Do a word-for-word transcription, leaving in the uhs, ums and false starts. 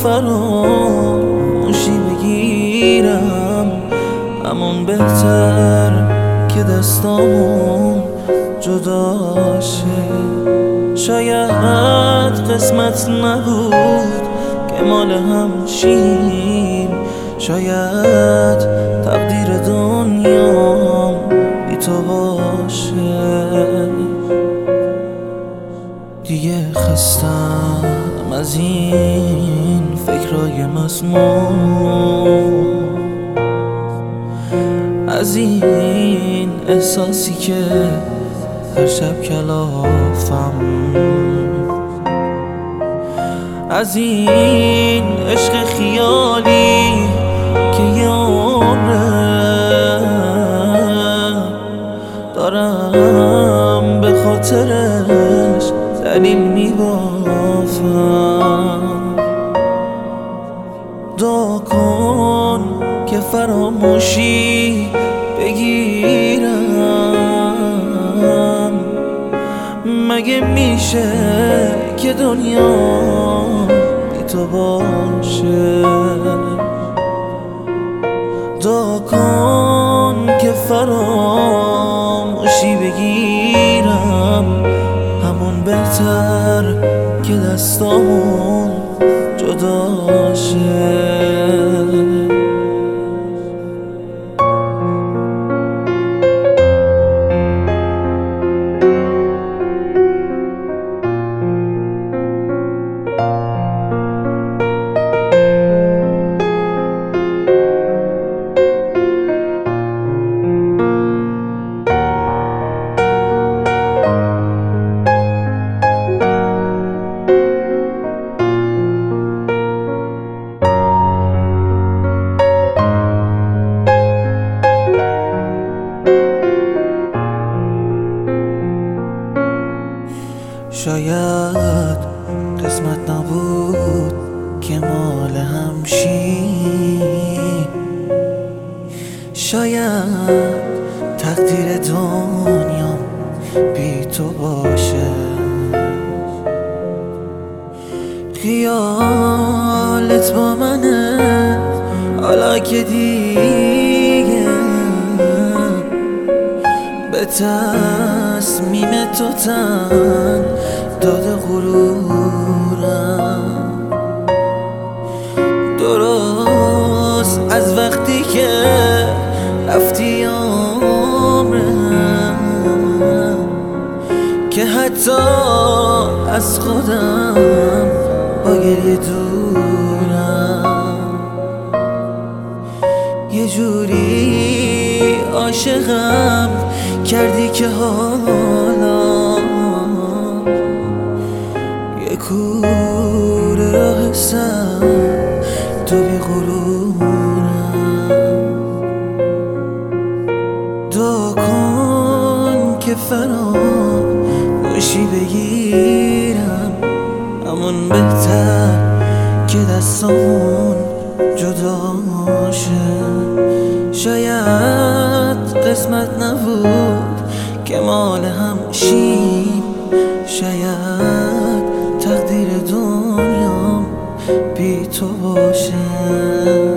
فراموشی بگیرم همون بهتر که دستامون جدا شه. شاید قسمت نبود که مال هم شیم، شاید تقدیر دنیام بی تو باشه. دیگه خستم از این فکرای مسموم، از این احساسی که هر شب کلافم، از این عشق خیالی که یه عمره دارم به خاطرش دلیل میبافم. دعا کن که فراموشی بگیرم، مگه میشه که دنیا بی تو باشه. دعا کن که فراموشی بگیرم همون بهتر که دستامون جدا شه. شاید قسمت نبود که مال هم شیم، شاید تقدیر دنیام بی تو باشه. خیالت با منه حالا که دیگه به تصمیم تو تن داده غرورم. درست از وقتی که رفتی عمرم که حتی از خودم با گریه دورم. یه جوری عاشقم کردی که حالا یه کوره راه سر تو بی غرورم. دعا کن که فراموشی بگیرم همون بهتر که دستامون جدا شه. شاید قسمت نبود که مال هم شیم، شاید تقدیر دنیام بی تو باشه.